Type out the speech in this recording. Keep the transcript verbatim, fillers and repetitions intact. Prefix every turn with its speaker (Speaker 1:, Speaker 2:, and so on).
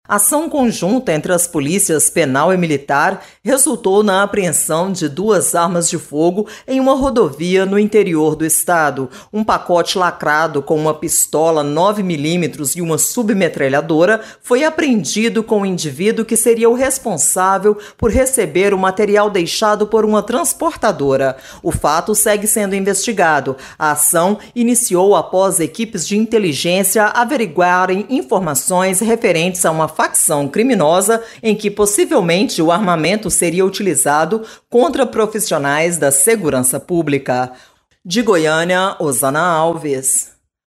Speaker 1: Ação conjunta entre as polícias penal e militar resultou na apreensão de duas armas de fogo em uma rodovia no interior do estado. Um pacote lacrado com uma pistola nove milímetros e uma submetralhadora foi apreendido com o indivíduo que seria o responsável por receber o material deixado por uma transportadora. O fato segue sendo investigado. A ação iniciou após equipes de inteligência averiguarem informações referentes a uma facção criminosa em que possivelmente o armamento seria utilizado contra profissionais da segurança pública. De Goiânia, Osana Alves.